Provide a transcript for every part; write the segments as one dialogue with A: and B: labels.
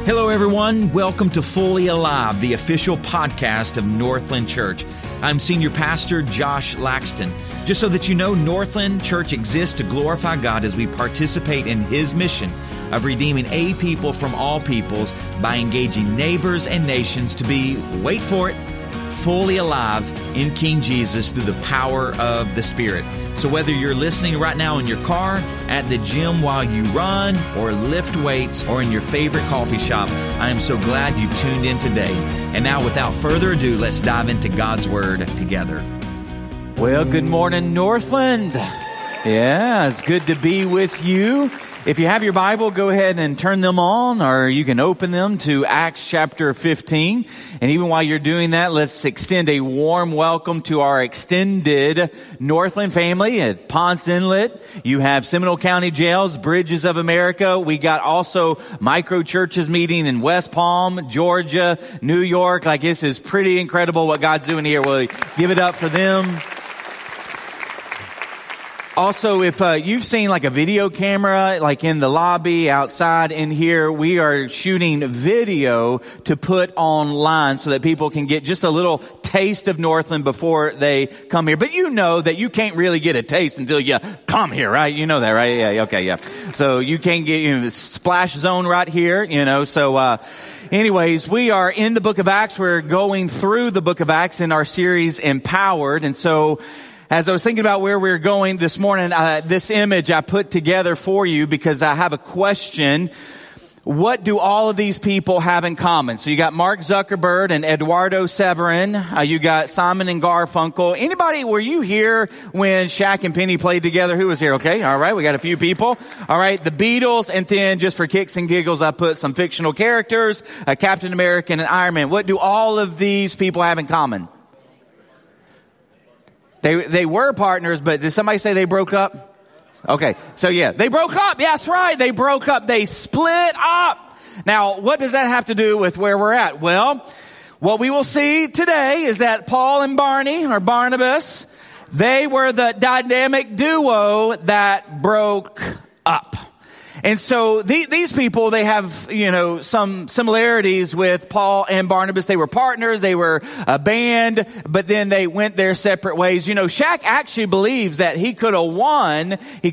A: Hello, everyone. Welcome to Fully Alive, the official podcast of Northland Church. I'm Senior Pastor Josh Laxton. Just so that you know, Northland Church exists to glorify God as we participate in His mission of redeeming a people from all peoples by engaging neighbors and nations to be, wait for it, fully alive in King Jesus through the power of the Spirit. So whether you're listening right now in your car, at the gym while you run, or lift weights, or in your favorite coffee shop, I am so glad you've tuned in today. And now, without further ado, let's dive into God's Word together.
B: Well, good morning, Northland. Yeah, it's good to be with you. If you have your Bible, go ahead and turn them on, or you can open them to Acts chapter 15. And even while you're doing that, let's extend a warm welcome to our extended Northland family at Ponce Inlet. You have Seminole County Jails, Bridges of America. We got also micro churches meeting in West Palm, Georgia, New York. Like, this is pretty incredible what God's doing here. We'll give it up for them. Also, if you've seen like a video camera, like in the lobby, outside, in here, we are shooting video to put online so that people can get just a little taste of Northland before they come here. But you know that you can't really get a taste until you come here, right? You know that, right? Yeah, okay, yeah. So you can't get, splash zone right here, so, anyways, we are in the book of Acts. We're going through the book of Acts in our series Empowered. And so, as I was thinking about where we're going this morning, this image I put together for you because I have a question. What do all of these people have in common? So you got Mark Zuckerberg and Eduardo Severin. You got Simon and Garfunkel. Anybody, were you here when Shaq and Penny played together? Who was here? Okay, all right, we got a few people. All right, the Beatles, and then just for kicks and giggles, I put some fictional characters, Captain America and Iron Man. What do all of these people have in common? They were partners, but did somebody say they broke up? Okay, so yeah, they broke up. Yeah, that's right. They broke up. They split up. Now, what does that have to do with where we're at? Well, what we will see today is that Paul and Barney, or Barnabas, they were the dynamic duo that broke up. And so these people, they have, some similarities with Paul and Barnabas. They were partners, they were a band, but then they went their separate ways. Shaq actually believes that he could have won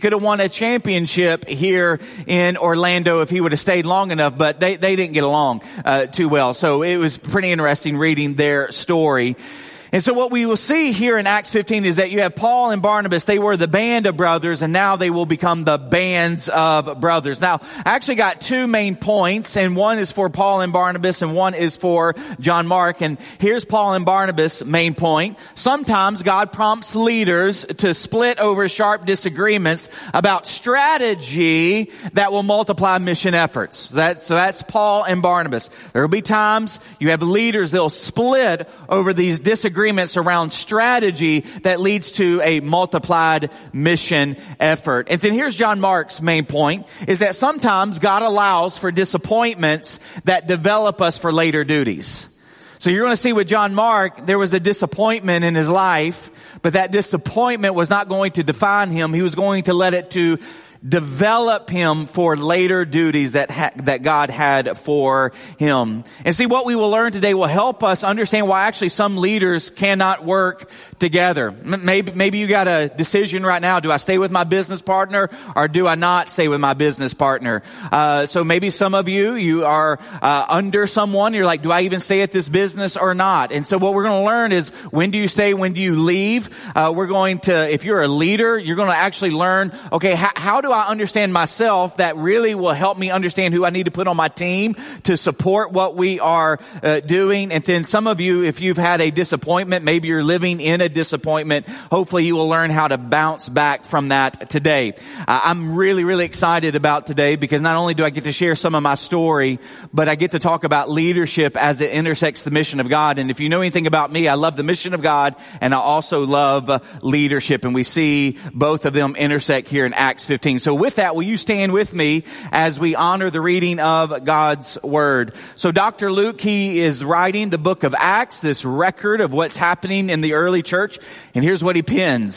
B: a championship here in Orlando if he would have stayed long enough, but they didn't get along too well. So it was pretty interesting reading their story. And so what we will see here in Acts 15 is that you have Paul and Barnabas. They were the band of brothers, and now they will become the bands of brothers. Now, I actually got two main points, and one is for Paul and Barnabas, and one is for John Mark. And here's Paul and Barnabas' main point. Sometimes God prompts leaders to split over sharp disagreements about strategy that will multiply mission efforts. So that's Paul and Barnabas. There will be times you have leaders, they'll split over these disagreements around strategy that leads to a multiplied mission effort. And then here's John Mark's main point, is that sometimes God allows for disappointments that develop us for later duties. So you're going to see with John Mark, there was a disappointment in his life, but that disappointment was not going to define him. He was going to let it to develop him for later duties that God had for him. And see, what we will learn today will help us understand why actually some leaders cannot work together. Maybe you got a decision right now. Do I stay with my business partner or do I not stay with my business partner? So maybe some of you are under someone. You're like, do I even stay at this business or not? And so what we're going to learn is, when do you stay? When do you leave? We're going to, if you're a leader, you're going to actually learn, okay, how do I understand myself that really will help me understand who I need to put on my team to support what we are doing. And then some of you, if you've had a disappointment, maybe you're living in a disappointment, hopefully you will learn how to bounce back from that today. I'm really, really excited about today because not only do I get to share some of my story, but I get to talk about leadership as it intersects the mission of God. And if you know anything about me, I love the mission of God and I also love leadership. And we see both of them intersect here in Acts 15. So with that, will you stand with me as we honor the reading of God's Word? So Dr. Luke, he is writing the book of Acts, this record of what's happening in the early church. And here's what he pens.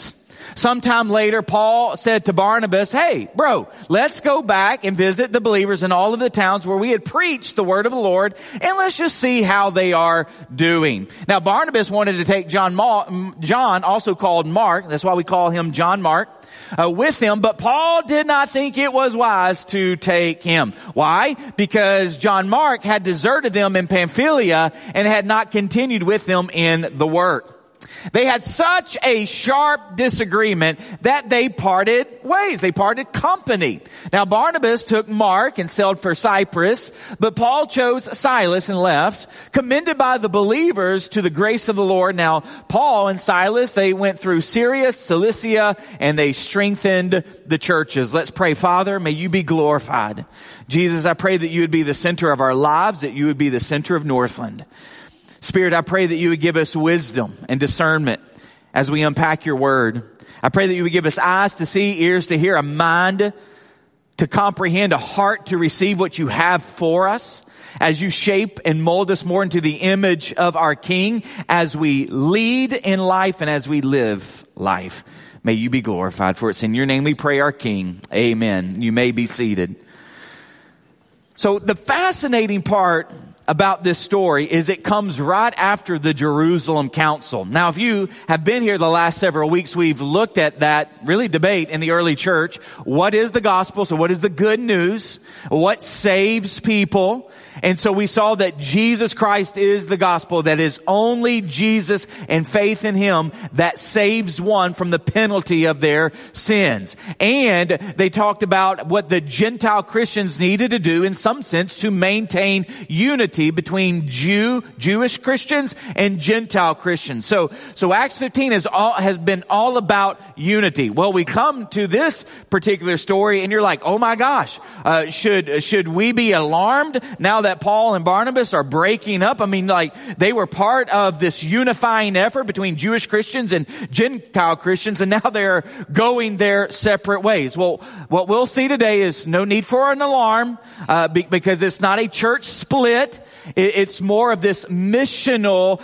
B: Sometime later, Paul said to Barnabas, hey, bro, let's go back and visit the believers in all of the towns where we had preached the word of the Lord, and let's just see how they are doing. Now, Barnabas wanted to take John, also called Mark, that's why we call him John Mark, with him, but Paul did not think it was wise to take him. Why? Because John Mark had deserted them in Pamphylia and had not continued with them in the work. They had such a sharp disagreement that they parted ways. They parted company. Now, Barnabas took Mark and sailed for Cyprus, but Paul chose Silas and left, commended by the believers to the grace of the Lord. Now, Paul and Silas, they went through Syria, Cilicia, and they strengthened the churches. Let's pray. Father, may you be glorified. Jesus, I pray that you would be the center of our lives, that you would be the center of Northland. Spirit, I pray that you would give us wisdom and discernment as we unpack your word. I pray that you would give us eyes to see, ears to hear, a mind to comprehend, a heart to receive what you have for us as you shape and mold us more into the image of our King as we lead in life and as we live life. May you be glorified. For it's in your name we pray, our King. Amen. You may be seated. So the fascinating part about this story is it comes right after the Jerusalem Council. Now, if you have been here the last several weeks, we've looked at that really debate in the early church. What is the gospel? So what is the good news? What saves people? And so we saw that Jesus Christ is the gospel, that is only Jesus and faith in him that saves one from the penalty of their sins. And they talked about what the Gentile Christians needed to do in some sense to maintain unity between Jewish Christians and Gentile Christians. So Acts 15 has been all about unity. Well, we come to this particular story and you're like, oh my gosh, should we be alarmed now that Paul and Barnabas are breaking up? I mean, like, they were part of this unifying effort between Jewish Christians and Gentile Christians, and now they're going their separate ways. Well, what we'll see today is no need for an alarm, because it's not a church split. It's more of this missional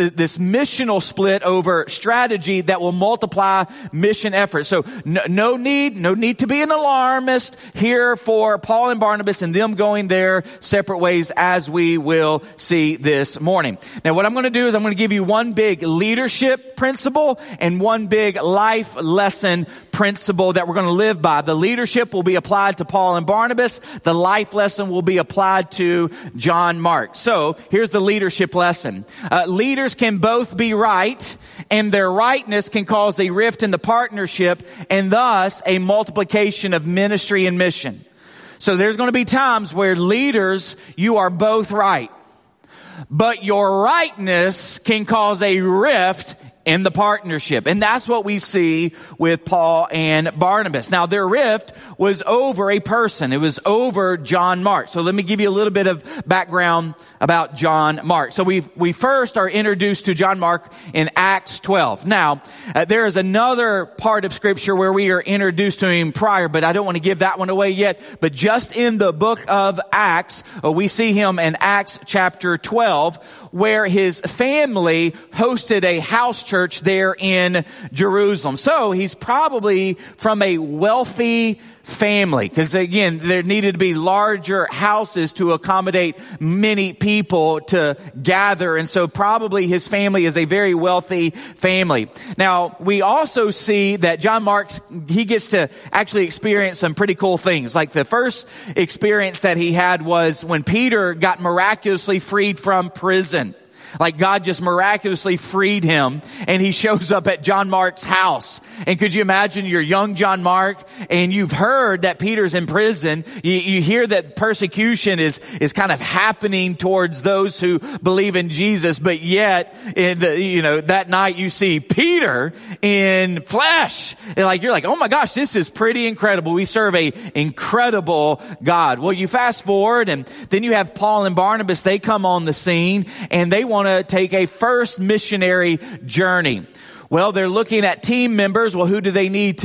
B: split over strategy that will multiply mission efforts. So no need to be an alarmist here for Paul and Barnabas and them going their separate ways, as we will see this morning. Now, what I'm going to do is I'm going to give you one big leadership principle and one big life lesson principle that we're going to live by. The leadership will be applied to Paul and Barnabas. The life lesson will be applied to John Mark. So here's the leadership lesson. Leaders can both be right, and their rightness can cause a rift in the partnership and thus a multiplication of ministry and mission. So there's going to be times where leaders, you are both right, but your rightness can cause a rift in the partnership. And that's what we see with Paul and Barnabas. Now, their rift was over a person. It was over John Mark. So let me give you a little bit of background about John Mark. So we first are introduced to John Mark in Acts 12. Now, there is another part of Scripture where we are introduced to him prior, but I don't want to give that one away yet. But just in the book of Acts, we see him in Acts chapter 12, where his family hosted a house church there in Jerusalem. So he's probably from a wealthy family, because again, there needed to be larger houses to accommodate many people to gather. And so probably his family is a very wealthy family. Now, we also see that John Mark, he gets to actually experience some pretty cool things. Like the first experience that he had was when Peter got miraculously freed from prison. Like God just miraculously freed him, and he shows up at John Mark's house. And could you imagine, you're young John Mark and you've heard that Peter's in prison. You hear that persecution is kind of happening towards those who believe in Jesus. But yet, that night you see Peter in flesh. And you're like, oh my gosh, this is pretty incredible. We serve a incredible God. Well, you fast forward, and then you have Paul and Barnabas. They come on the scene and they want to take a first missionary journey. Well, they're looking at team members. Well, who do they need to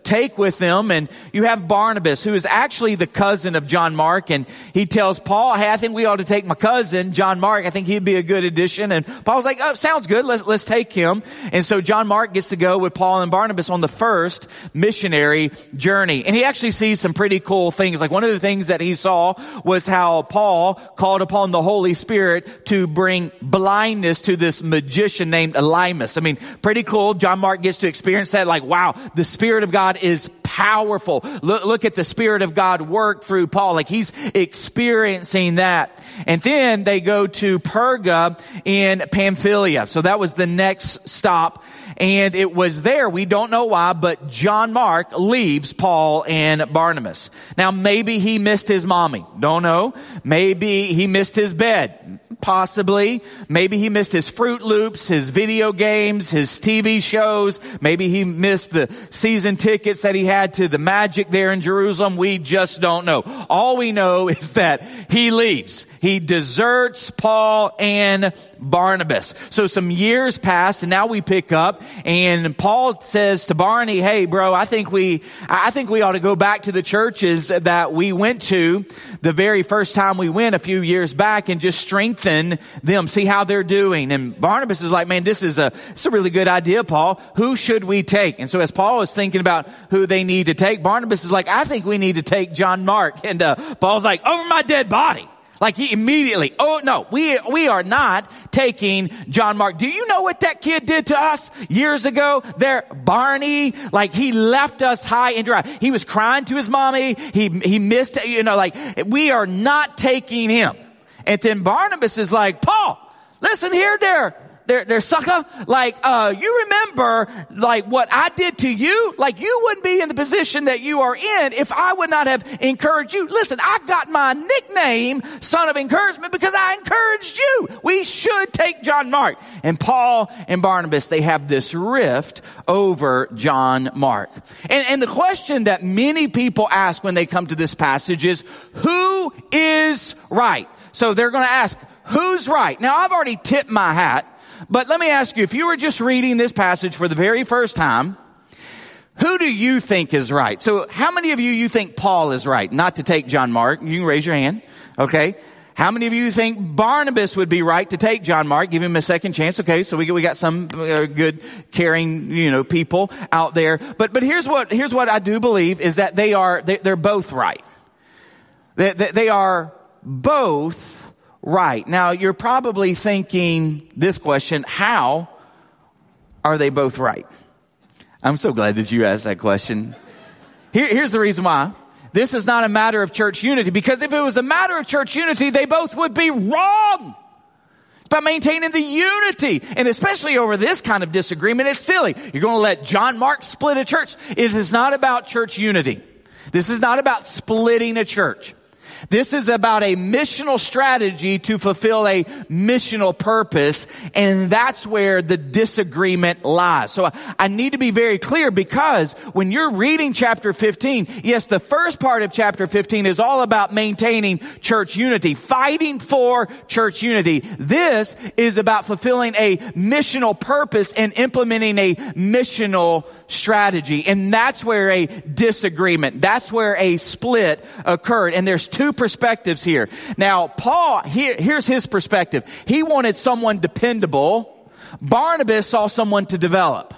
B: take with them. And you have Barnabas, who is actually the cousin of John Mark. And he tells Paul, hey, I think we ought to take my cousin, John Mark. I think he'd be a good addition. And Paul's like, oh, sounds good. Let's take him. And so John Mark gets to go with Paul and Barnabas on the first missionary journey. And he actually sees some pretty cool things. Like one of the things that he saw was how Paul called upon the Holy Spirit to bring blindness to this magician named Elymas. I mean, pretty cool. John Mark gets to experience that. Like, wow, the Spirit of God is powerful. Look at the Spirit of God work through Paul. Like he's experiencing that. And then they go to Perga in Pamphylia. So that was the next stop. And it was there, we don't know why, but John Mark leaves Paul and Barnabas. Now, maybe he missed his mommy. Don't know. Maybe he missed his bed. Possibly. Maybe he missed his Fruit Loops, his video games, his TV shows. Maybe he missed the season tickets that he had to the Magic there in Jerusalem. We just don't know. All we know is that he leaves. He deserts Paul and Barnabas. So some years pass and now we pick up and Paul says to Barney, hey bro, I think we ought to go back to the churches that we went to the very first time we went a few years back and just strengthen them, see how they're doing. And Barnabas is like, man, it's a really good idea, Paul. Who should we take? And so as Paul is thinking about who they need to take, Barnabas is like, I think we need to take John Mark. And Paul's like, over my dead body. Like he immediately, oh no, we are not taking John Mark. Do you know what that kid did to us years ago? There, Barney, like he left us high and dry. He was crying to his mommy. He missed, like we are not taking him. And then Barnabas is like, Paul, listen here, there, sucker. Like, you remember, like, what I did to you? Like, you wouldn't be in the position that you are in if I would not have encouraged you. Listen, I got my nickname, Son of Encouragement, because I encouraged you. We should take John Mark. And Paul and Barnabas, they have this rift over John Mark. And the question that many people ask when they come to this passage is, who is right? So they're going to ask, who's right? Now, I've already tipped my hat. But let me ask you, if you were just reading this passage for the very first time, who do you think is right? So how many of you think Paul is right not to take John Mark? You can raise your hand. Okay. How many of you think Barnabas would be right to take John Mark? Give him a second chance. Okay. So we got some good, caring, people out there. But here's what I do believe is that they're both right. They are both right. Now, you're probably thinking this question, how are they both right? I'm so glad that you asked that question. Here's the reason why. This is not a matter of church unity, because if it was a matter of church unity, they both would be wrong. By maintaining the unity, and especially over this kind of disagreement, it's silly. You're going to let John Mark split a church. It is not about church unity. This is not about splitting a church. This is about a missional strategy to fulfill a missional purpose, and that's where the disagreement lies. So I need to be very clear, because when you're reading chapter 15, yes, the first part of chapter 15 is all about maintaining church unity, fighting for church unity. This is about fulfilling a missional purpose and implementing a missional strategy. And that's where a disagreement, that's where a split occurred. And there's two perspectives here. Now, Paul, here's his perspective. He wanted someone dependable. Barnabas saw someone to develop.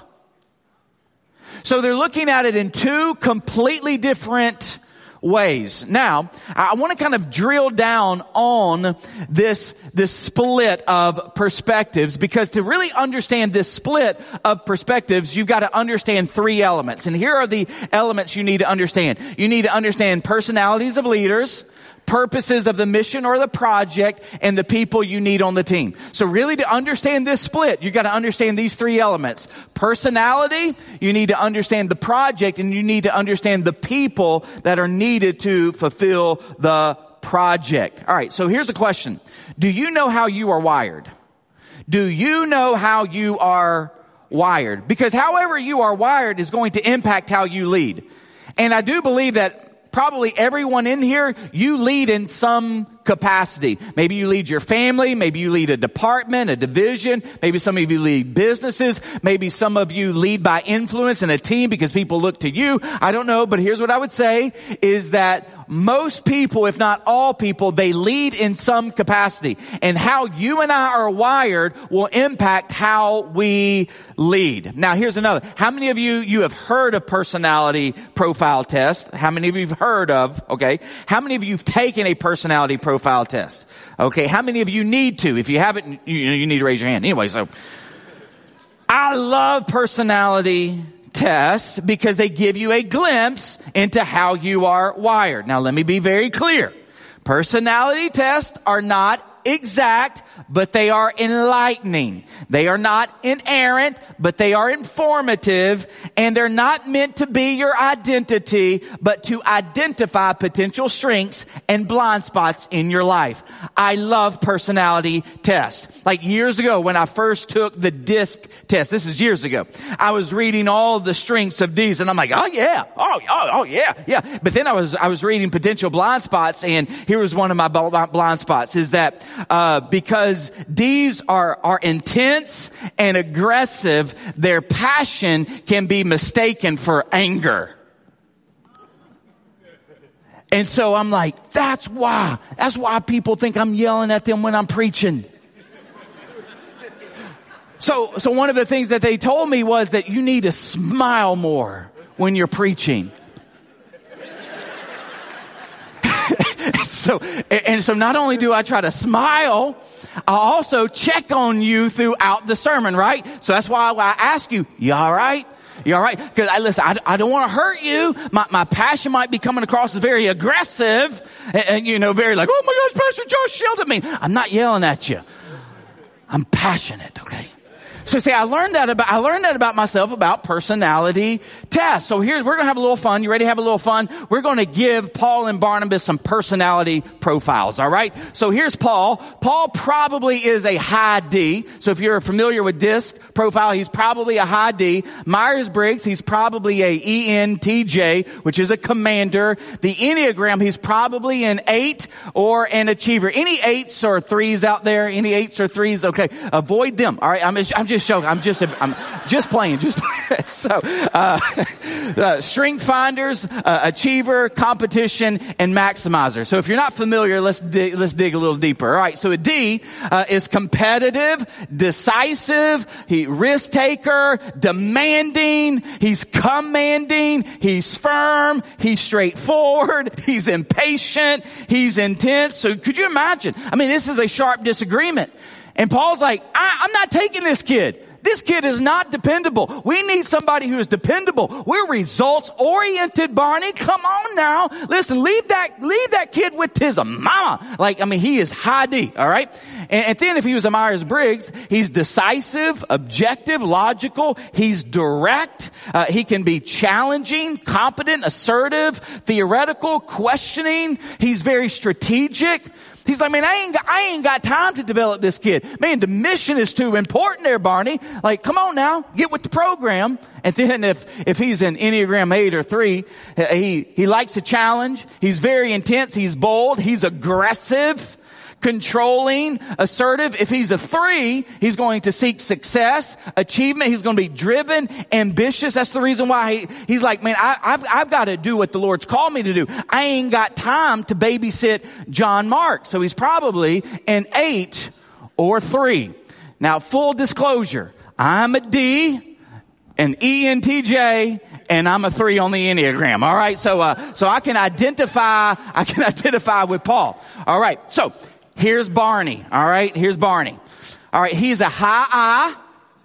B: So they're looking at it in two completely different ways. Now, I want to kind of drill down on this split of perspectives, because to really understand this split of perspectives, you've got to understand three elements. And here are the elements you need to understand. You need to understand personalities of leaders, purposes of the mission or the project, and the people you need on the team. So really, to understand this split, you got to understand these three elements. Personality, you need to understand the project, and you need to understand the people that are needed to fulfill the project. All right, so here's a question. Do you know how you are wired? Do you know how you are wired? Because however you are wired is going to impact how you lead. And I do believe that probably everyone in here, you lead in some capacity. Maybe you lead your family. Maybe you lead a department, a division. Maybe some of you lead businesses. Maybe some of you lead by influence in a team because people look to you. I don't know, but here's what I would say is that most people, if not all people, they lead in some capacity. And how you and I are wired will impact how we lead. Now, here's another. How many of you have heard of personality profile test? How many of you have heard of, okay? How many of you have taken a personality profile test? Okay, how many of you need to? If you haven't, you need to raise your hand. Anyway, so I love personality tests because they give you a glimpse into how you are wired. Now, let me be very clear. Personality tests are not exact, but they are enlightening. They are not inerrant, but they are informative, and they're not meant to be your identity, but to identify potential strengths and blind spots in your life. I love personality tests. Like years ago when I first took the DISC test, this is years ago, I was reading all the strengths of these, and I'm like, oh yeah. But then I was reading potential blind spots, and here was one of my blind spots, is that because D's are intense and aggressive, their passion can be mistaken for anger. And so I'm like, that's why people think I'm yelling at them when I'm preaching. So one of the things that they told me was that you need to smile more when you're preaching. So not only do I try to smile, I also check on you throughout the sermon, right? So that's why I ask you, you all right? You all right? Because I don't want to hurt you. My passion might be coming across as very aggressive and very like, oh my gosh, Pastor Josh yelled at me. I'm not yelling at you. I'm passionate, okay? So see, I learned that about myself, about personality tests. So we're going to have a little fun. You ready to have a little fun? We're going to give Paul and Barnabas some personality profiles, all right? So here's Paul. Paul probably is a high D. So if you're familiar with DISC profile, he's probably a high D. Myers-Briggs, he's probably a ENTJ, which is a commander. The Enneagram, he's probably an 8 or an achiever. Any 8s or 3s out there? Any 8s or 3s? Okay. Avoid them. All right. I'm just joking. I'm just playing. So, strength finders, achiever, competition, and maximizer. So if you're not familiar, let's dig a little deeper. All right. So a D is competitive, decisive, risk taker, demanding, he's commanding, he's firm, he's straightforward, he's impatient, he's intense. So could you imagine? I mean, this is a sharp disagreement. And Paul's like, I'm not taking this kid. This kid is not dependable. We need somebody who is dependable. We're results oriented, Barney. Come on now. Listen, leave that kid with his mama. He is high D, all right? And then if he was a Myers-Briggs, he's decisive, objective, logical. He's direct. He can be challenging, competent, assertive, theoretical, questioning. He's very strategic. He's like, man, I ain't got time to develop this kid. Man, the mission is too important there, Barney. Like, come on now, get with the program. And then if he's an Enneagram 8 or 3, he likes a challenge. He's very intense. He's bold. He's aggressive, controlling, assertive. If he's a 3, he's going to seek success, achievement. He's going to be driven, ambitious. That's the reason why he's like, man, I've got to do what the Lord's called me to do. I ain't got time to babysit John Mark. So he's probably an 8 or 3. Now, full disclosure, I'm a D, an ENTJ, and I'm a 3 on the Enneagram. All right. So I can identify with Paul. All right. So here's Barney. All right. Here's Barney. All right. He's a high I,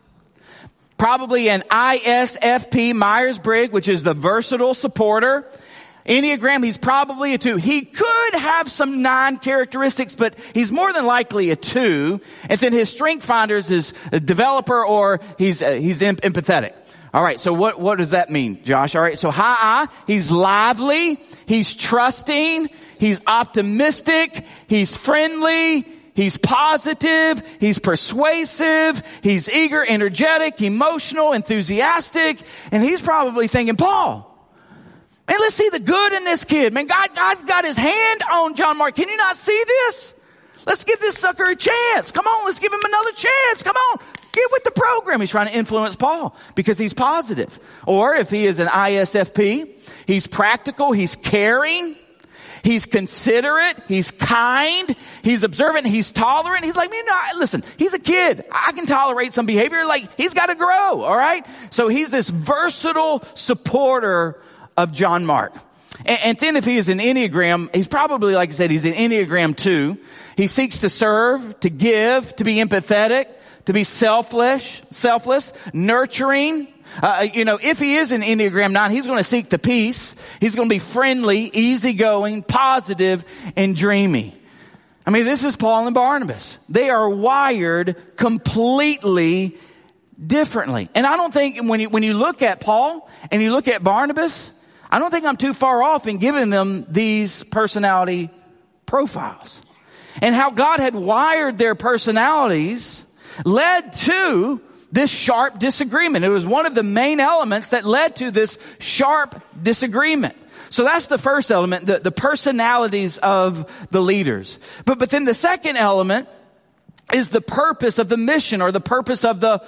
B: probably an ISFP, Myers-Briggs, which is the versatile supporter. Enneagram, he's probably a 2. He could have some 9 characteristics, but he's more than likely a 2. And then his strength finders is a developer, or he's empathetic. All right. So what does that mean, Josh? All right. So high I, he's lively, he's trusting, he's optimistic, he's friendly, he's positive, he's persuasive, he's eager, energetic, emotional, enthusiastic, and he's probably thinking, Paul, Man, let's see the good in this kid. Man, God's got his hand on John Mark. Can you not see this? Let's give this sucker a chance. Come on, let's give him another chance. Come on, get with the program. He's trying to influence Paul because he's positive. Or if he is an ISFP, he's practical, he's caring, he's considerate, he's kind, he's observant, he's tolerant. He's like, listen, he's a kid. I can tolerate some behavior. Like, he's got to grow, all right? So he's this versatile supporter of John Mark. And then if he is an Enneagram, he's probably, like I said, he's an Enneagram 2. He seeks to serve, to give, to be empathetic, to be selfless, nurturing. If he is an Enneagram 9, he's going to seek the peace. He's going to be friendly, easygoing, positive, and dreamy. I mean, this is Paul and Barnabas. They are wired completely differently. And I don't think when you look at Paul and you look at Barnabas, I don't think I'm too far off in giving them these personality profiles. And how God had wired their personalities led to this sharp disagreement. It was one of the main elements that led to this sharp disagreement. So that's the first element, the personalities of the leaders. But then the second element is the purpose of the mission or the purpose of the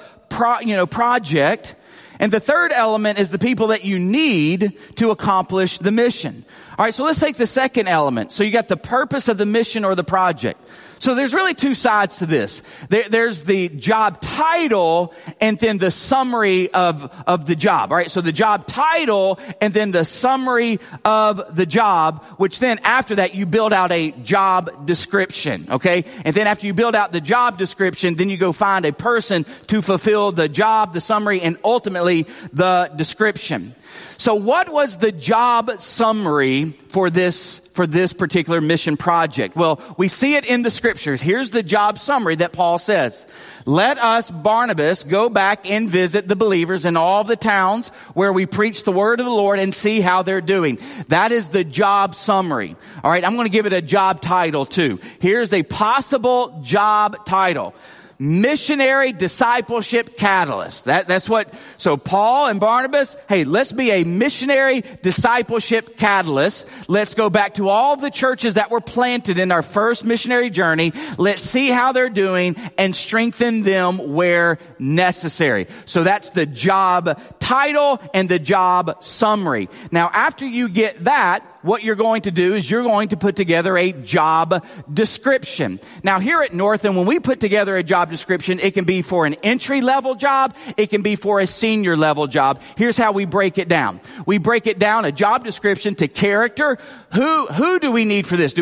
B: project. And the third element is the people that you need to accomplish the mission. All right, so let's take the second element. So you got the purpose of the mission or the project. So there's really two sides to this. There's the job title and then the summary of the job. All right, so the job title and then the summary of the job, which then after that you build out a job description, okay? And then after you build out the job description, then you go find a person to fulfill the job, the summary, and ultimately the description. So what was the job summary for this particular mission project? Well, we see it in the scriptures. Here's the job summary that Paul says. Let us, Barnabas, go back and visit the believers in all the towns where we preach the word of the Lord and see how they're doing. That is the job summary. All right, I'm going to give it a job title too. Here's a possible job title. Missionary discipleship catalyst. That's what, so Paul and Barnabas, hey, let's be a missionary discipleship catalyst. Let's go back to all the churches that were planted in our first missionary journey. Let's see how they're doing and strengthen them where necessary. So that's the job title and the job summary. Now, after you get that, what you're going to do is you're going to put together a job description. Now, here at Northland, when we put together a job description, it can be for an entry-level job. It can be for a senior-level job. Here's how we break it down. We break it down, a job description, to character. Who do we need for this?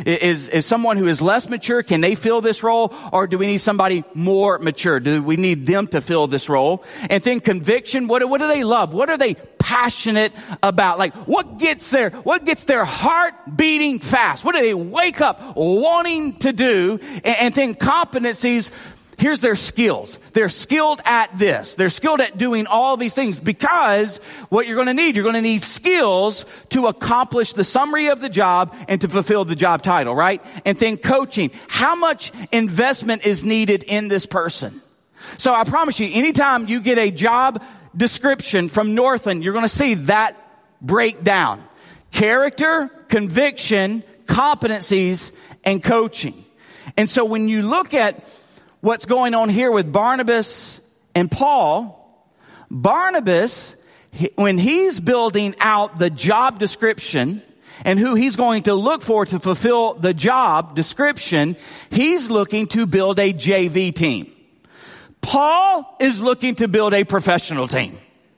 B: Is someone who is less mature, can they fill this role? Or do we need somebody more mature? Do we need them to fill this role? And then conviction, what do they love? What are they passionate about? Like, what gets their heart beating fast? What do they wake up wanting to do? And then competencies, here's their skills. They're skilled at this. They're skilled at doing all of these things, because what you're going to need skills to accomplish the summary of the job and to fulfill the job title, right? And then coaching. How much investment is needed in this person? So I promise you, anytime you get a job description from Northland, you're going to see that breakdown. Character, conviction, competencies, and coaching. And so when you look at what's going on here with Barnabas and Paul, Barnabas, when he's building out the job description and who he's going to look for to fulfill the job description, he's looking to build a JV team. Paul is looking to build a professional team.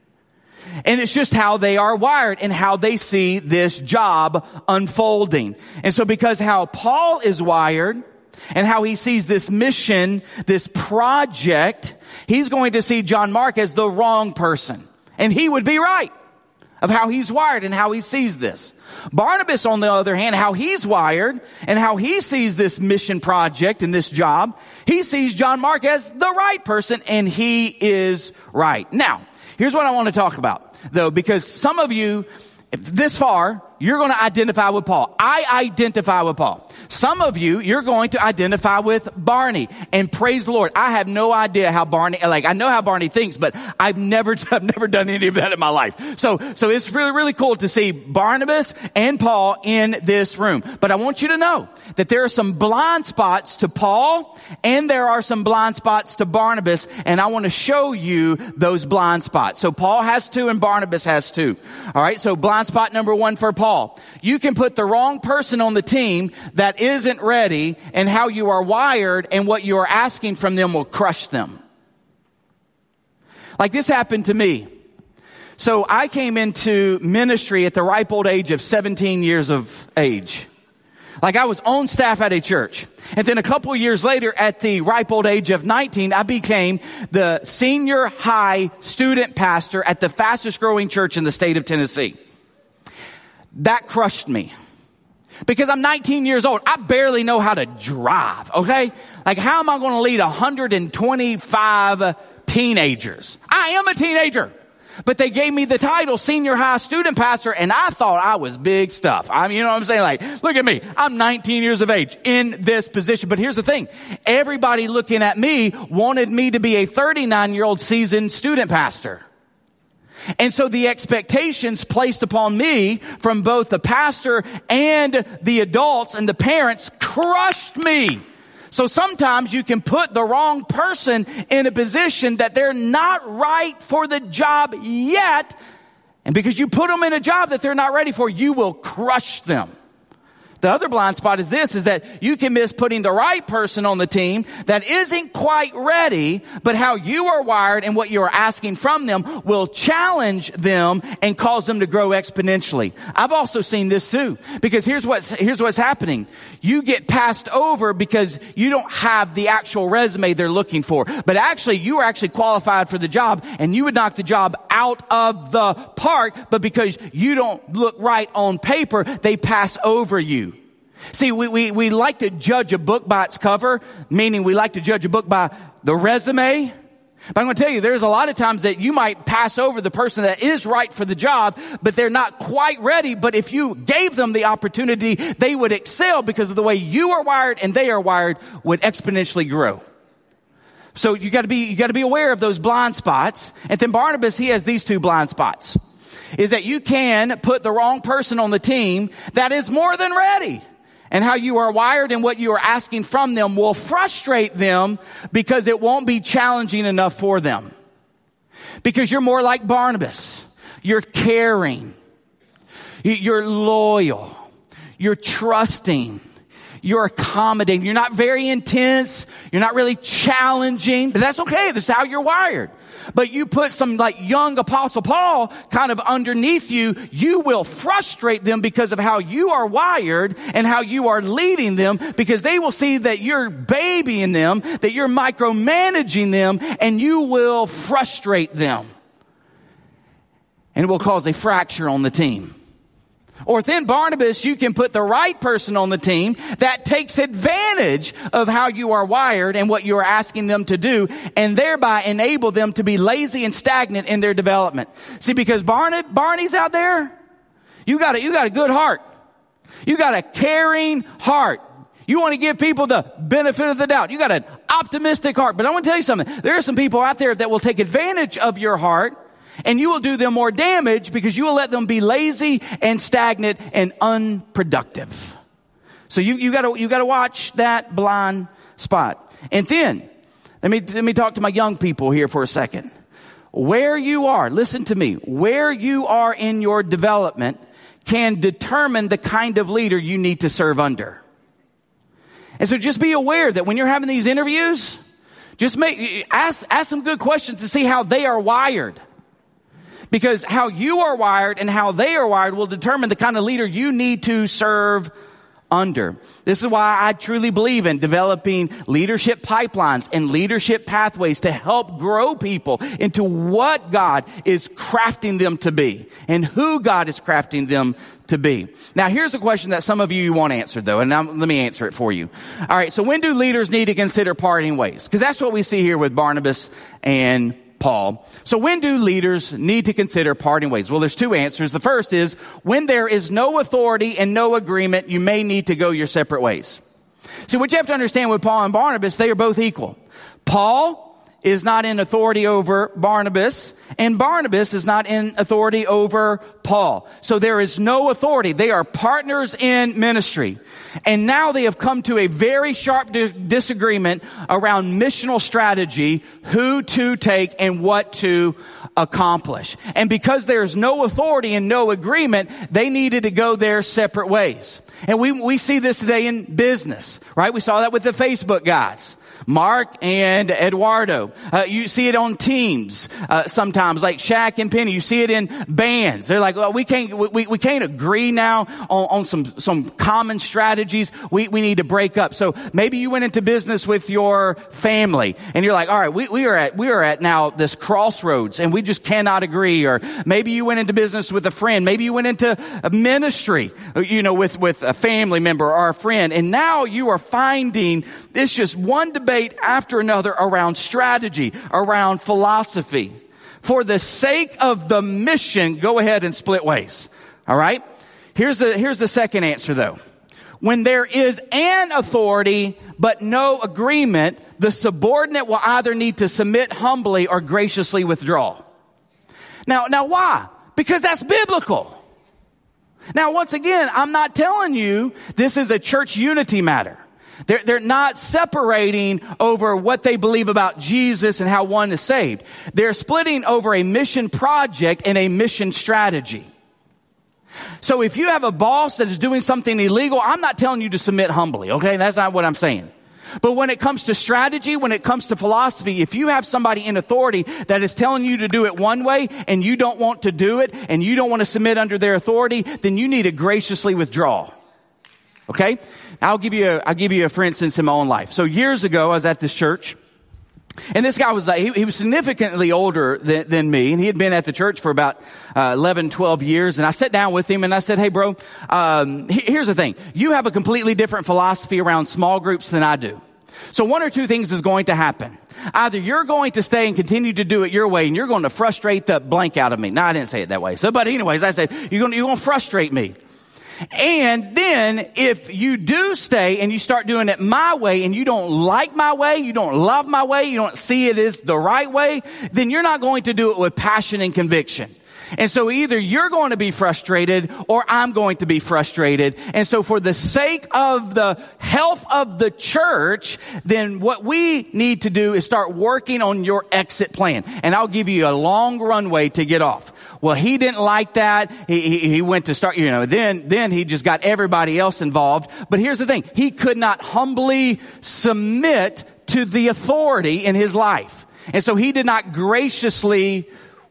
B: And it's just how they are wired and how they see this job unfolding. And so because how Paul is wired and how he sees this mission, this project, he's going to see John Mark as the wrong person. And he would be right of how he's wired and how he sees this. Barnabas, on the other hand, how he's wired and how he sees this mission project and this job, he sees John Mark as the right person, and he is right. Now, here's what I want to talk about, though, because some of you, this far, you're going to identify with Paul. I identify with Paul. Some of you, you're going to identify with Barney. And praise the Lord, I have no idea how Barney, I know how Barney thinks, but I've never done any of that in my life. So it's really, really cool to see Barnabas and Paul in this room. But I want you to know that there are some blind spots to Paul and there are some blind spots to Barnabas. And I want to show you those blind spots. So Paul has two and Barnabas has two. All right. So blind spot number one for Paul. You can put the wrong person on the team that isn't ready, and how you are wired and what you are asking from them will crush them. Like this happened to me. So I came into ministry at the ripe old age of 17 years of age. Like I was on staff at a church. And then a couple of years later, at the ripe old age of 19, I became the senior high student pastor at the fastest growing church in the state of Tennessee. That crushed me. Because I'm 19 years old. I barely know how to drive, okay? Like how am I going to lead 125 teenagers? I am a teenager. But they gave me the title senior high student pastor, and I thought I was big stuff. You know what I'm saying? Like, look at me. I'm 19 years of age in this position. But here's the thing. Everybody looking at me wanted me to be a 39-year-old seasoned student pastor. And so the expectations placed upon me from both the pastor and the adults and the parents crushed me. So sometimes you can put the wrong person in a position that they're not right for the job yet. And because you put them in a job that they're not ready for, you will crush them. The other blind spot is this, is that you can miss putting the right person on the team that isn't quite ready, but how you are wired and what you are asking from them will challenge them and cause them to grow exponentially. I've also seen this too, because here's what's happening. You get passed over because you don't have the actual resume they're looking for, but actually you are actually qualified for the job and you would knock the job out of the park, but because you don't look right on paper, they pass over you. See, we like to judge a book by its cover, meaning we like to judge a book by the resume. But I'm going to tell you, there's a lot of times that you might pass over the person that is right for the job, but they're not quite ready. But if you gave them the opportunity, they would excel because of the way you are wired and they are wired would exponentially grow. So you got to be aware of those blind spots. And then Barnabas, he has these two blind spots, is that you can put the wrong person on the team that is more than ready. And how you are wired and what you are asking from them will frustrate them because it won't be challenging enough for them. Because you're more like Barnabas. You're caring. You're loyal. You're trusting. You're accommodating. You're not very intense. You're not really challenging. But that's okay. That's how you're wired. But you put some like young Apostle Paul kind of underneath you, you will frustrate them because of how you are wired and how you are leading them, because they will see that you're babying them, that you're micromanaging them, and you will frustrate them. And it will cause a fracture on the team. Or then Barnabas, you can put the right person on the team that takes advantage of how you are wired and what you are asking them to do, and thereby enable them to be lazy and stagnant in their development. See, because Barney's out there, you got a good heart. You got a caring heart. You want to give people the benefit of the doubt. You got an optimistic heart. But I want to tell you something. There are some people out there that will take advantage of your heart, and you will do them more damage because you will let them be lazy and stagnant and unproductive. So you got to watch that blind spot. And then let me talk to my young people here for a second. Where you are, listen to me. Where you are in your development can determine the kind of leader you need to serve under. And so just be aware that when you're having these interviews, just ask some good questions to see how they are wired. Because how you are wired and how they are wired will determine the kind of leader you need to serve under. This is why I truly believe in developing leadership pipelines and leadership pathways to help grow people into what God is crafting them to be and who God is crafting them to be. Now, here's a question that some of you want answered, though, and now let me answer it for you. All right, so when do leaders need to consider parting ways? Because that's what we see here with Barnabas and Paul. So when do leaders need to consider parting ways? Well, there's two answers. The first is when there is no authority and no agreement, you may need to go your separate ways. See, what you have to understand with Paul and Barnabas, they are both equal. Paul is not in authority over Barnabas, and Barnabas is not in authority over Paul. So there is no authority. They are partners in ministry. And now they have come to a very sharp disagreement around missional strategy, who to take and what to accomplish. And because there's no authority and no agreement, they needed to go their separate ways. And we see this today in business, right? We saw that with the Facebook guys, Mark and Eduardo. You see it on teams, sometimes, like Shaq and Penny. You see it in bands. They're like, well, we can't agree now on some common strategies. We need to break up. So maybe you went into business with your family and you're like, all right, we are at now this crossroads and we just cannot agree. Or maybe you went into business with a friend. Maybe you went into a ministry, with a family member or a friend. And now you are finding it's just one debate after another around strategy, around philosophy. For the sake of the mission, go ahead and split ways. All right? Here's the second answer though. When there is an authority but no agreement, the subordinate will either need to submit humbly or graciously withdraw. Now why? Because that's biblical. Now, once again, I'm not telling you this is a church unity matter. They're not separating over what they believe about Jesus and how one is saved. They're splitting over a mission project and a mission strategy. So if you have a boss that is doing something illegal, I'm not telling you to submit humbly, okay? That's not what I'm saying. But when it comes to strategy, when it comes to philosophy, if you have somebody in authority that is telling you to do it one way and you don't want to do it and you don't want to submit under their authority, then you need to graciously withdraw. Okay? I'll give you a for instance in my own life. So years ago, I was at this church, and this guy was he was significantly older than me, and he had been at the church for about 11, 12 years. And I sat down with him and I said, hey bro, here's the thing. You have a completely different philosophy around small groups than I do. So one or two things is going to happen. Either you're going to stay and continue to do it your way, and you're going to frustrate the blank out of me. No, I didn't say it that way. So, but anyways, I said, you're going to frustrate me. And then if you do stay and you start doing it my way and you don't like my way, you don't love my way, you don't see it as the right way, then you're not going to do it with passion and conviction. And so either you're going to be frustrated or I'm going to be frustrated. And so for the sake of the health of the church, then what we need to do is start working on your exit plan. And I'll give you a long runway to get off. Well, he didn't like that. He went to start, then he just got everybody else involved. But here's the thing. He could not humbly submit to the authority in his life. And so he did not graciously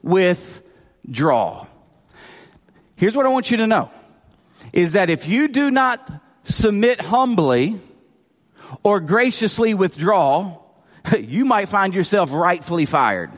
B: withdraw. Here's what I want you to know, is that if you do not submit humbly or graciously withdraw, you might find yourself rightfully fired.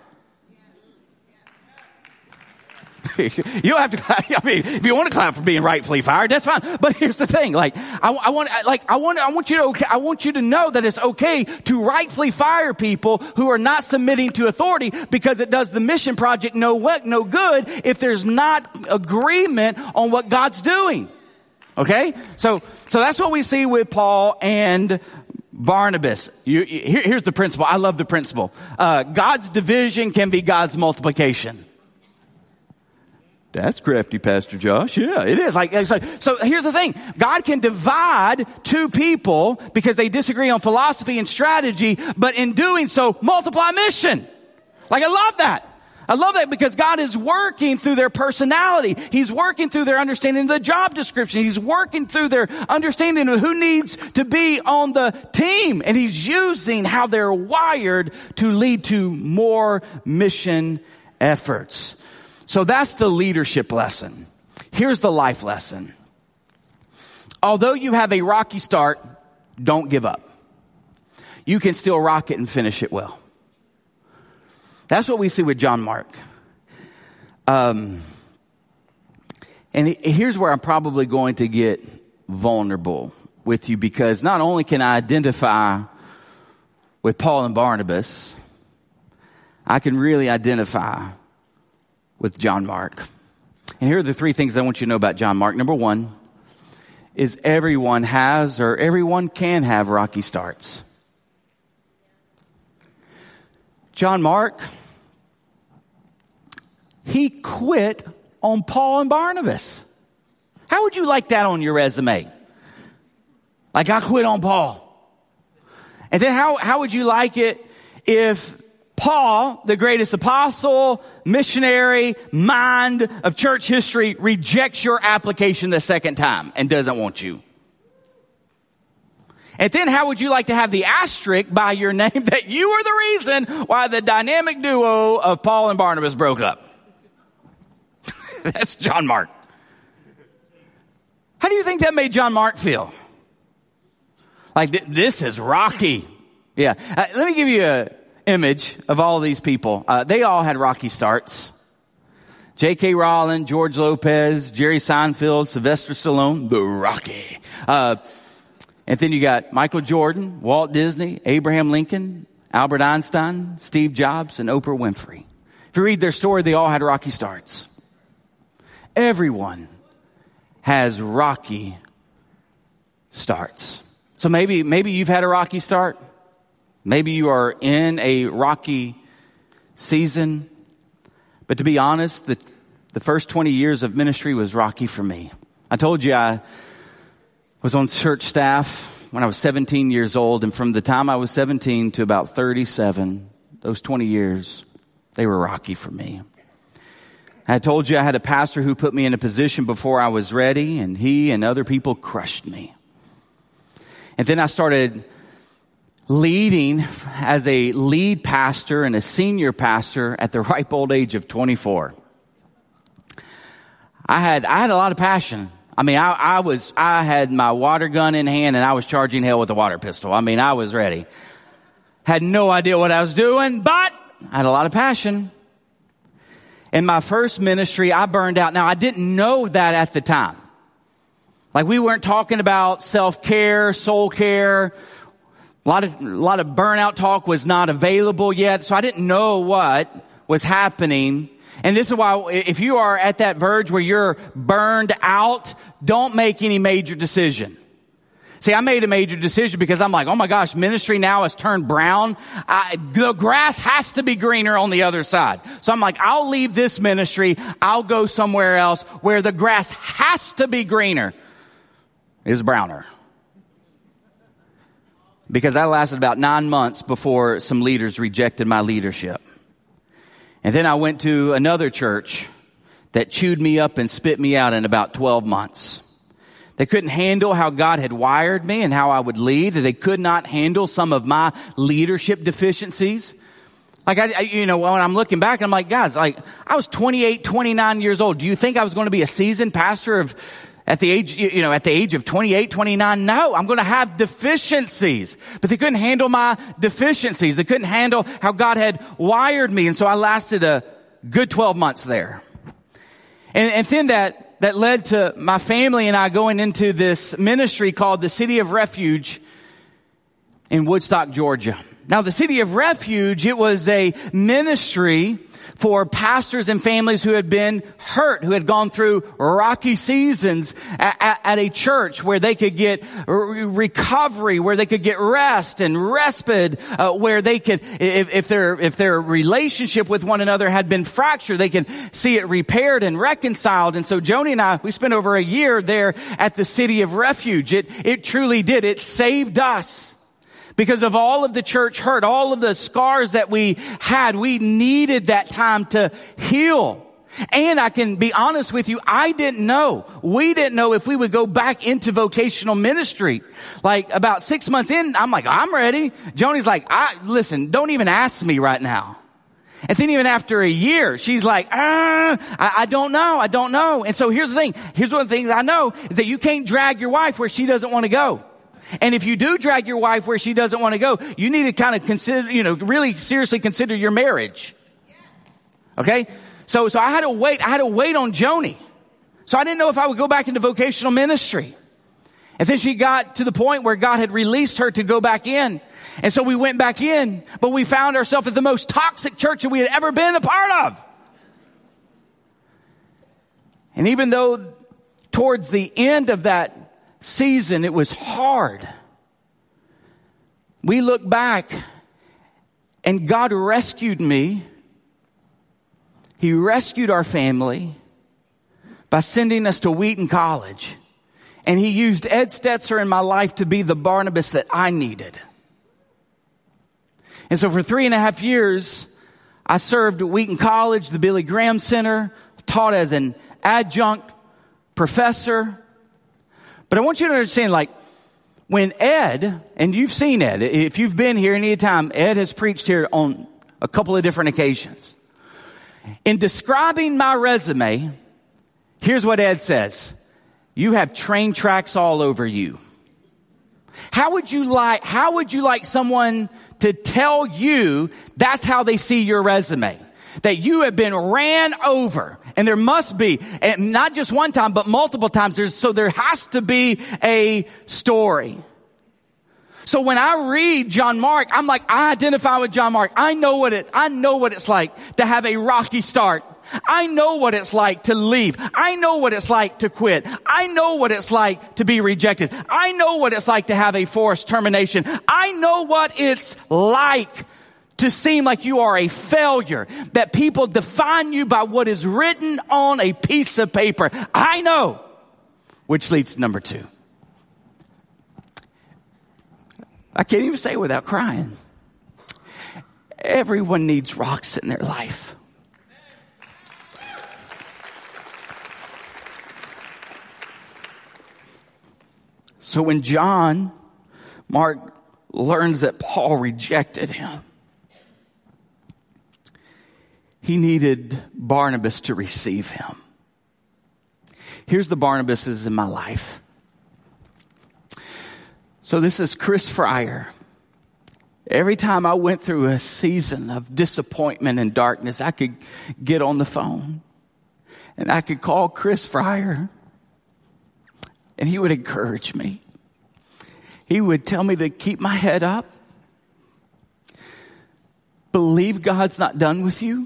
B: You don't have to clap. I mean, if you want to clap for being rightfully fired, that's fine. But here's the thing: I want you to know that it's okay to rightfully fire people who are not submitting to authority, because it does the mission project no good if there's not agreement on what God's doing. Okay, so that's what we see with Paul and Barnabas. Here's the principle. I love the principle. God's division can be God's multiplication. That's crafty, Pastor Josh. Yeah, it is. So here's the thing. God can divide two people because they disagree on philosophy and strategy, but in doing so, multiply mission. I love that. I love that because God is working through their personality. He's working through their understanding of the job description. He's working through their understanding of who needs to be on the team. And he's using how they're wired to lead to more mission efforts. So that's the leadership lesson. Here's the life lesson. Although you have a rocky start, don't give up. You can still rock it and finish it well. That's what we see with John Mark. And here's where I'm probably going to get vulnerable with you, because not only can I identify with Paul and Barnabas, I can really identify with John Mark. And here are the 3 things I want you to know about John Mark. Number 1 is everyone has or everyone can have rocky starts. John Mark, he quit on Paul and Barnabas. How would you like that on your resume? Like, I quit on Paul. And then how would you like it if Paul, the greatest apostle, missionary, mind of church history, rejects your application the second time and doesn't want you? And then how would you like to have the asterisk by your name that you were the reason why the dynamic duo of Paul and Barnabas broke up? That's John Mark. How do you think that made John Mark feel? Like, this is rocky. Yeah. Let me give you an image of all of these people. They all had rocky starts. J.K. Rowling, George Lopez, Jerry Seinfeld, Sylvester Stallone, the Rocky. And then you got Michael Jordan, Walt Disney, Abraham Lincoln, Albert Einstein, Steve Jobs, and Oprah Winfrey. If you read their story, they all had rocky starts. Everyone has rocky starts. So maybe you've had a rocky start. Maybe you are in a rocky season. But to be honest, the first 20 years of ministry was rocky for me. I told you I was on church staff when I was 17 years old. And from the time I was 17 to about 37, those 20 years, they were rocky for me. I told you I had a pastor who put me in a position before I was ready, and he and other people crushed me. And then I started leading as a lead pastor and a senior pastor at the ripe old age of 24. I had a lot of passion. I mean, I had my water gun in hand and I was charging hell with a water pistol. I mean, I was ready. Had no idea what I was doing, but I had a lot of passion. In my first ministry, I burned out. Now, I didn't know that at the time. Like, we weren't talking about self-care, soul care. A lot of burnout talk was not available yet. So I didn't know what was happening. And this is why, if you are at that verge where you're burned out, don't make any major decision. See, I made a major decision because I'm like, oh my gosh, ministry now has turned brown. The grass has to be greener on the other side. So I'm like, I'll leave this ministry. I'll go somewhere else where the grass has to be greener. It was browner. Because I lasted about 9 months before some leaders rejected my leadership. And then I went to another church that chewed me up and spit me out in about 12 months. They couldn't handle how God had wired me and how I would lead. They could not handle some of my leadership deficiencies. Like, when I'm looking back, I'm like, guys, like, I was 28, 29 years old. Do you think I was going to be a seasoned pastor at the age of 28, 29? No, I'm going to have deficiencies. But they couldn't handle my deficiencies. They couldn't handle how God had wired me. And so I lasted a good 12 months there. And then that led to my family and I going into this ministry called the City of Refuge in Woodstock, Georgia. Now, the City of Refuge, it was a ministry for pastors and families who had been hurt, who had gone through rocky seasons at a church where they could get recovery, where they could get rest and respite, where they could, if their relationship with one another had been fractured, they can see it repaired and reconciled. And so Joni and I, we spent over a year there at the City of Refuge. It truly did. It saved us. Because of all of the church hurt, all of the scars that we had, we needed that time to heal. And I can be honest with you, we didn't know if we would go back into vocational ministry. Like, about 6 months in, I'm like, I'm ready. Joni's like, listen, don't even ask me right now. And then even after a year, she's like, I don't know. And so here's the thing. Here's one of the things I know is that you can't drag your wife where she doesn't want to go. And if you do drag your wife where she doesn't want to go, you need to kind of consider, really seriously consider your marriage. Okay? So I had to wait on Joni. So I didn't know if I would go back into vocational ministry. And then she got to the point where God had released her to go back in. And so we went back in, but we found ourselves at the most toxic church that we had ever been a part of. And even though towards the end of that season it was hard, we look back and God rescued me. He rescued our family by sending us to Wheaton College. And he used Ed Stetzer in my life to be the Barnabas that I needed. And so for 3.5 years, I served at Wheaton College, the Billy Graham Center, taught as an adjunct professor. But I want you to understand, like, when Ed, and you've seen Ed, if you've been here any time, Ed has preached here on a couple of different occasions. In describing my resume, here's what Ed says. You have train tracks all over you. How would you like someone to tell you that's how they see your resume? That you have been ran over. And there must be, and not just one time, but multiple times. So there has to be a story. So when I read John Mark, I'm like, I identify with John Mark. I know what it's like to have a rocky start. I know what it's like to leave. I know what it's like to quit. I know what it's like to be rejected. I know what it's like to have a forced termination. I know what it's like to seem like you are a failure, that people define you by what is written on a piece of paper. I know. Which leads to number 2. I can't even say it without crying. Everyone needs rocks in their life. So when John Mark learns that Paul rejected him, he needed Barnabas to receive him. Here's the Barnabases in my life. So this is Chris Fryer. Every time I went through a season of disappointment and darkness, I could get on the phone and I could call Chris Fryer and he would encourage me. He would tell me to keep my head up. Believe God's not done with you.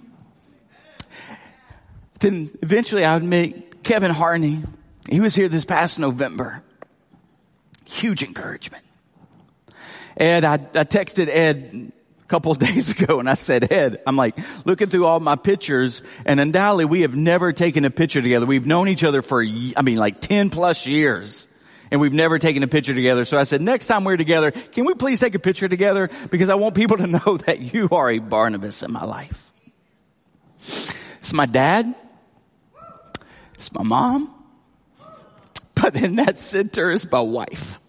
B: Then eventually I would meet Kevin Harney. He was here this past November. Huge encouragement. Ed, I texted Ed a couple of days ago and I said, Ed, I'm like looking through all my pictures and undoubtedly we have never taken a picture together. We've known each other for, like 10 plus years and we've never taken a picture together. So I said, next time we're together, can we please take a picture together? Because I want people to know that you are a Barnabas in my life. It's my dad. It's my mom. But in that center is my wife.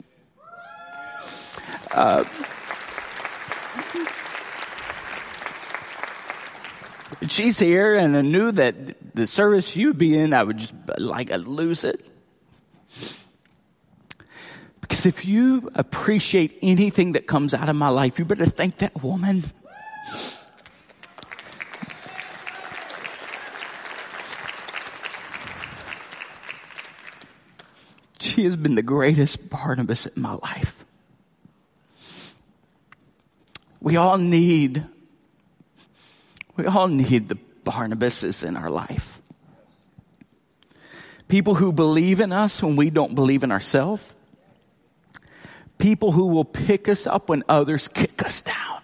B: She's here and I knew that the service you'd be in, I would just I'd lose it. Because if you appreciate anything that comes out of my life, you better thank that woman. She has been the greatest Barnabas in my life. We all need the Barnabases in our life. People who believe in us when we don't believe in ourselves. People who will pick us up when others kick us down.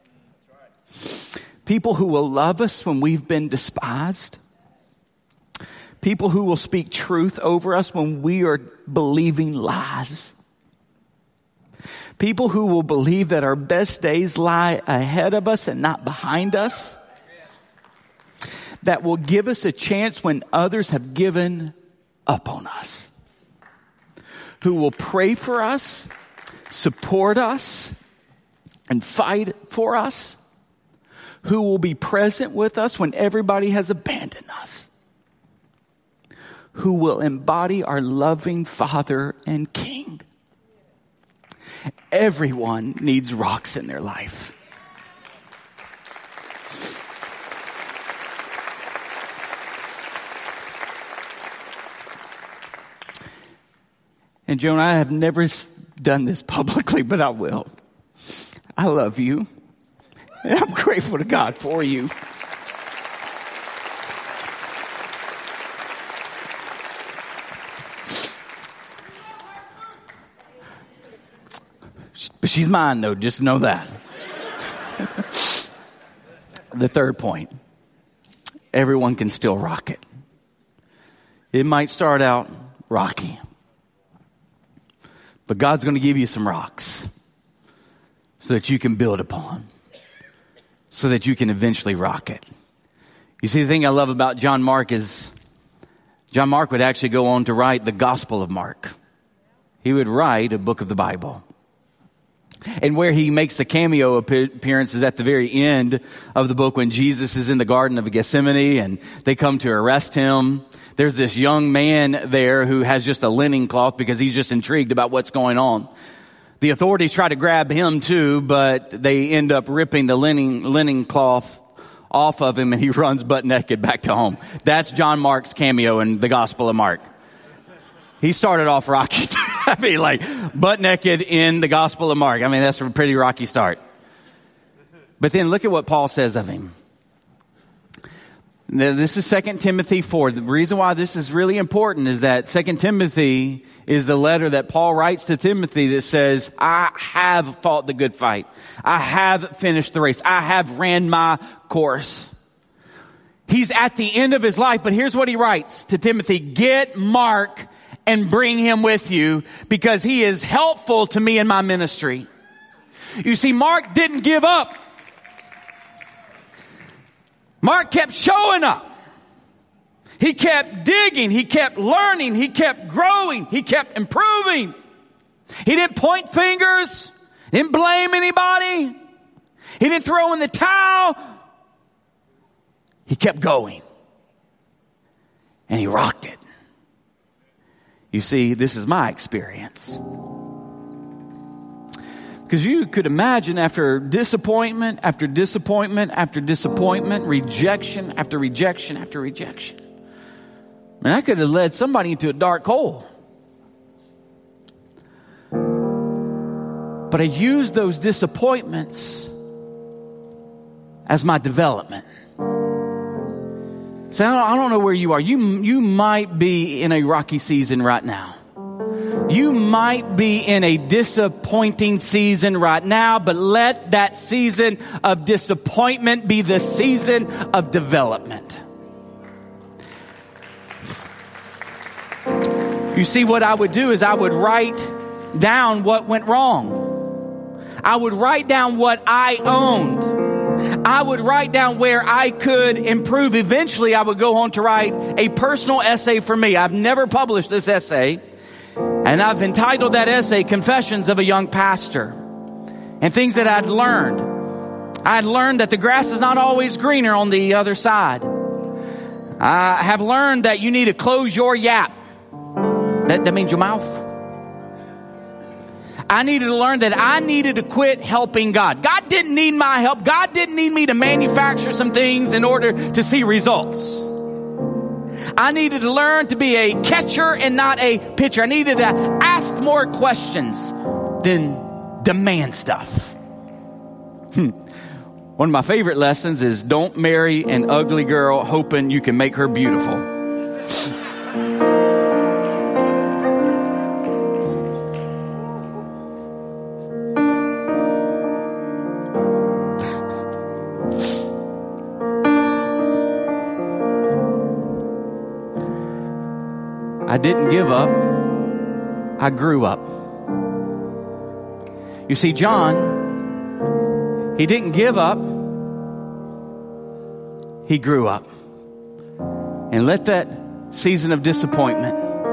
B: People who will love us when we've been despised. People who will speak truth over us when we are believing lies. People who will believe that our best days lie ahead of us and not behind us. That will give us a chance when others have given up on us. Who will pray for us, support us, and fight for us. Who will be present with us when everybody has abandoned us. Who will embody our loving Father and King. Everyone needs rocks in their life. And Joan, I have never done this publicly, but I will. I love you. And I'm grateful to God for you. But she's mine, though. Just know that. The third point. Everyone can still rock it. It might start out rocky. But God's going to give you some rocks so that you can build upon. So that you can eventually rock it. You see, the thing I love about John Mark is John Mark would actually go on to write the Gospel of Mark. He would write a book of the Bible. And where he makes a cameo appearance is at the very end of the book when Jesus is in the Garden of Gethsemane and they come to arrest him. There's this young man there who has just a linen cloth because he's just intrigued about what's going on. The authorities try to grab him too, but they end up ripping the linen cloth off of him and he runs butt naked back to home. That's John Mark's cameo in the Gospel of Mark. He started off rocky. I mean, like butt naked in the Gospel of Mark. I mean, that's a pretty rocky start. But then look at what Paul says of him. Now, this is 2 Timothy 4. The reason why this is really important is that 2 Timothy is the letter that Paul writes to Timothy that says, I have fought the good fight. I have finished the race. I have ran my course. He's at the end of his life, but here's what he writes to Timothy. Get Mark and bring him with you because he is helpful to me in my ministry. You see, Mark didn't give up. Mark kept showing up. He kept digging. He kept learning. He kept growing. He kept improving. He didn't point fingers. Didn't blame anybody. He didn't throw in the towel. He kept going. And he rocked it. You see, this is my experience. Because you could imagine after disappointment, after disappointment, after disappointment, rejection, after rejection, after rejection. Man, I could have led somebody into a dark hole. But I used those disappointments as my development. So I don't know where you are. You might be in a rocky season right now. You might be in a disappointing season right now, but let that season of disappointment be the season of development. You see, what I would do is I would write down what went wrong. I would write down what I owned. I would write down where I could improve. Eventually, I would go on to write a personal essay for me. I've never published this essay. And I've entitled that essay, Confessions of a Young Pastor. And things that I'd learned. I'd learned that the grass is not always greener on the other side. I have learned that you need to close your yap. That means your mouth. I needed to learn that I needed to quit helping God. God didn't need my help. God didn't need me to manufacture some things in order to see results. I needed to learn to be a catcher and not a pitcher. I needed to ask more questions than demand stuff. One of my favorite lessons is don't marry an ugly girl hoping you can make her beautiful. I didn't give up. I grew up. You see, John, he didn't give up. He grew up. And let that season of disappointment,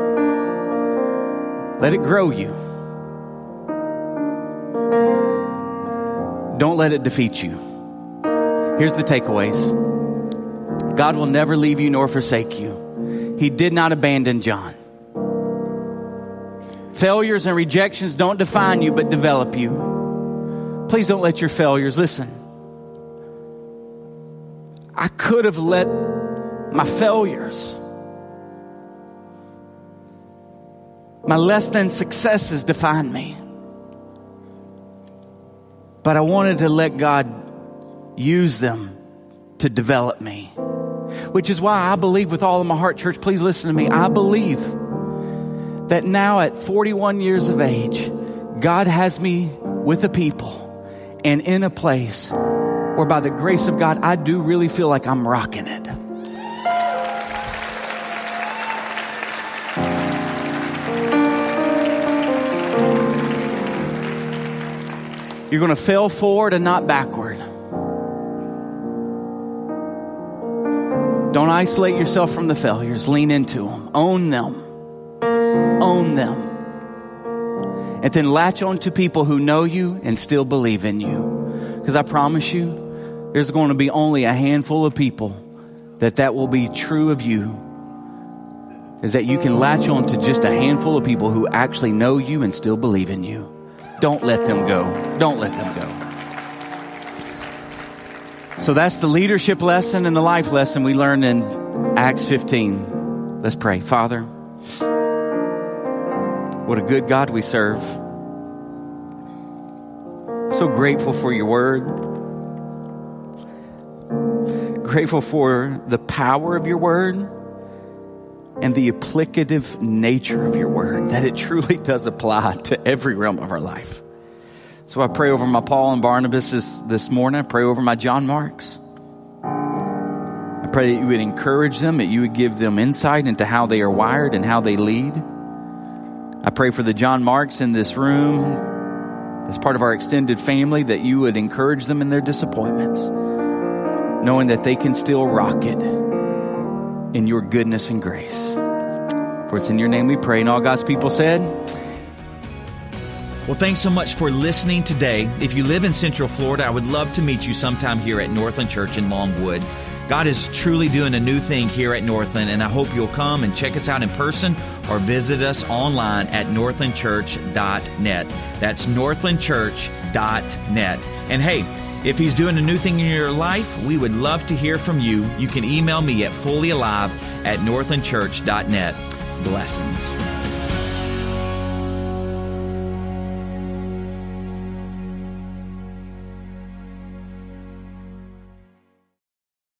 B: let it grow you. Don't let it defeat you. Here's the takeaways. God will never leave you nor forsake you. He did not abandon John. Failures and rejections don't define you, but develop you. Please don't let your failures, listen. I could have let my failures My less than successes define me. But I wanted to let God use them to develop me. Which is why I believe with all of my heart, church, please listen to me. I believe that now at 41 years of age, God has me with a people and in a place where by the grace of God, I do really feel like I'm rocking it. You're going to fail forward and not backward. Don't isolate yourself from the failures. Lean into them. Own them. Own them. And then latch on to people who know you and still believe in you. Because I promise you, there's going to be only a handful of people that will be true of you. Is that you can latch on to just a handful of people who actually know you and still believe in you. Don't let them go. Don't let them go. So that's the leadership lesson and the life lesson we learned in Acts 15. Let's pray. Father, what a good God we serve. So grateful for your word. Grateful for the power of your word and the applicative nature of your word, that it truly does apply to every realm of our life. So I pray over my Paul and Barnabas this morning. I pray over my John Marks. I pray that you would encourage them, that you would give them insight into how they are wired and how they lead. I pray for the John Marks in this room, as part of our extended family, that you would encourage them in their disappointments, knowing that they can still rock it in your goodness and grace. For it's in your name we pray. And all God's people said,
A: well, thanks so much for listening today. If you live in Central Florida, I would love to meet you sometime here at Northland Church in Longwood. God is truly doing a new thing here at Northland, and I hope you'll come and check us out in person or visit us online at northlandchurch.net. That's northlandchurch.net. And hey, if He's doing a new thing in your life, we would love to hear from you. You can email me at fullyalive@northlandchurch.net. Blessings.